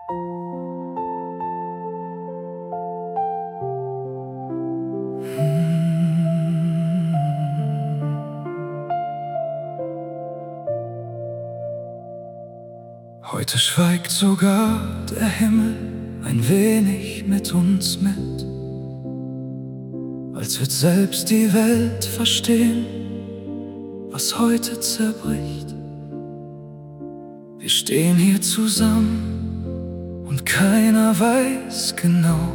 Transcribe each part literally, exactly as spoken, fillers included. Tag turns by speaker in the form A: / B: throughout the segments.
A: Heute schweigt sogar der Himmel ein wenig mit uns mit, als wird selbst die Welt verstehen, was heute zerbricht. Wir stehen hier zusammen und keiner weiß genau,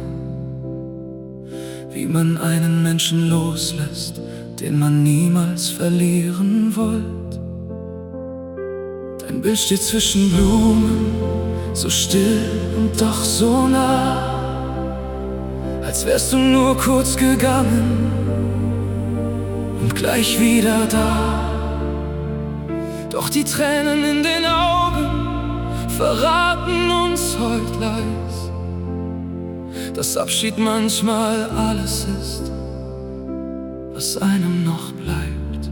A: wie man einen Menschen loslässt, den man niemals verlieren wollte. Dein Bild steht zwischen Blumen, so still und doch so nah, als wärst du nur kurz gegangen und gleich wieder da. Doch die Tränen in den Augen verraten uns heut leis, dass Abschied manchmal alles ist, was einem noch bleibt.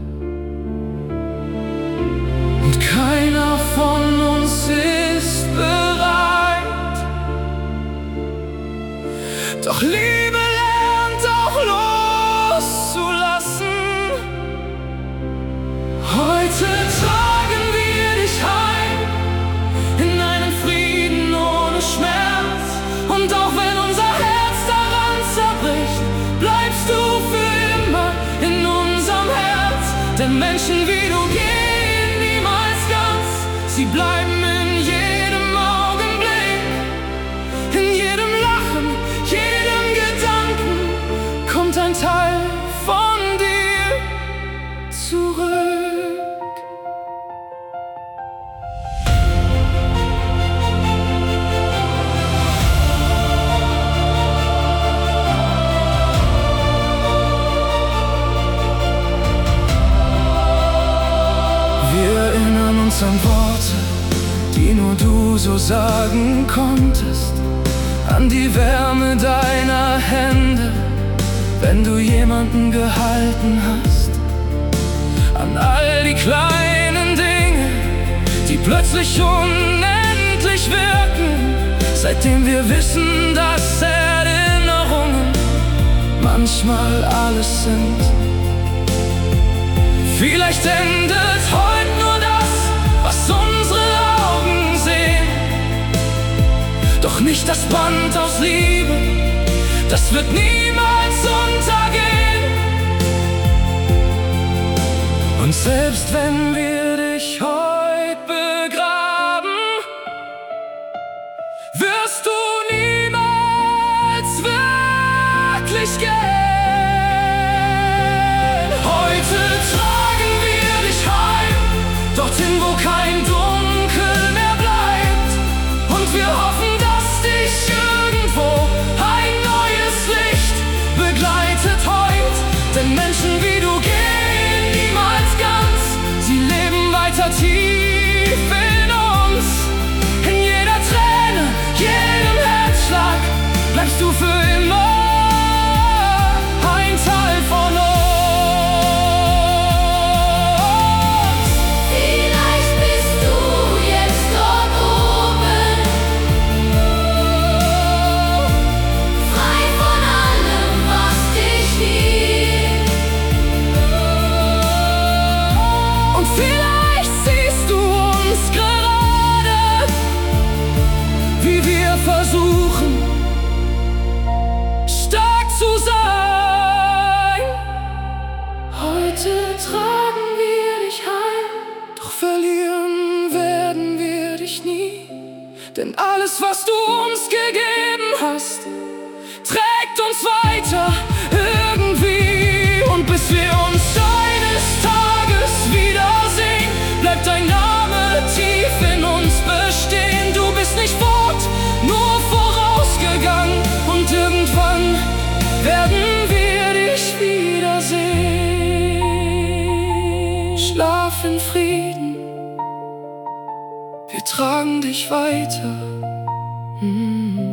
A: Und keiner von uns ist bereit, doch Liebe lernt auch loszulassen. Heute tragen wir dich heim in einen Frieden ohne Schmerz. Und auch wenn unser Herz daran zerbricht, bleibst du für immer in unserem Herz. Denn Menschen wie du gehen niemals ganz, sie bleiben in jedem Augenblick, in jedem Lachen, jedem Gedanken kommt ein Teil von dir zurück. Wir erinnern uns an Worte, die nur du so sagen konntest, an die Wärme deiner Hände, wenn du jemanden gehalten hast, an all die kleinen Dinge, die plötzlich unendlich wirken, seitdem wir wissen, dass Erinnerungen manchmal alles sind. Vielleicht endet heute nur das, was unsere Augen sehen, doch nicht das Band aus Liebe, das wird niemals untergehen. Und selbst wenn wir dich heute begraben, wirst du niemals wirklich gehen. Heute tragen wir dich heim, dorthin, wo kein Dunkel mehr bleibt. Und wir hoffen, dass dich irgendwo ein neues Licht begleitet heut. Denn Menschen wie du gehen niemals ganz, sie leben weiter tief in uns. In jeder Träne, jedem Herzschlag bleibst du für immer ein Teil von uns.
B: Vielleicht bist du jetzt dort oben, frei von allem, was dich hielt.
A: Und vielleicht siehst du uns gerade, wie wir versuchen, stark zu sein. Heute tragen wir dich heim, doch verlieren werden wir dich nie. Denn alles, was du uns gegeben hast, trägt uns weiter irgendwie. Und bis wir uns eines Tages wiedersehen, bleibt dein Name tief in uns bestehen. Du bist nicht fort, nur vorausgegangen. Und irgendwann werden wir dich wiedersehen. Schlaf in Frieden, wir tragen dich weiter. Mm.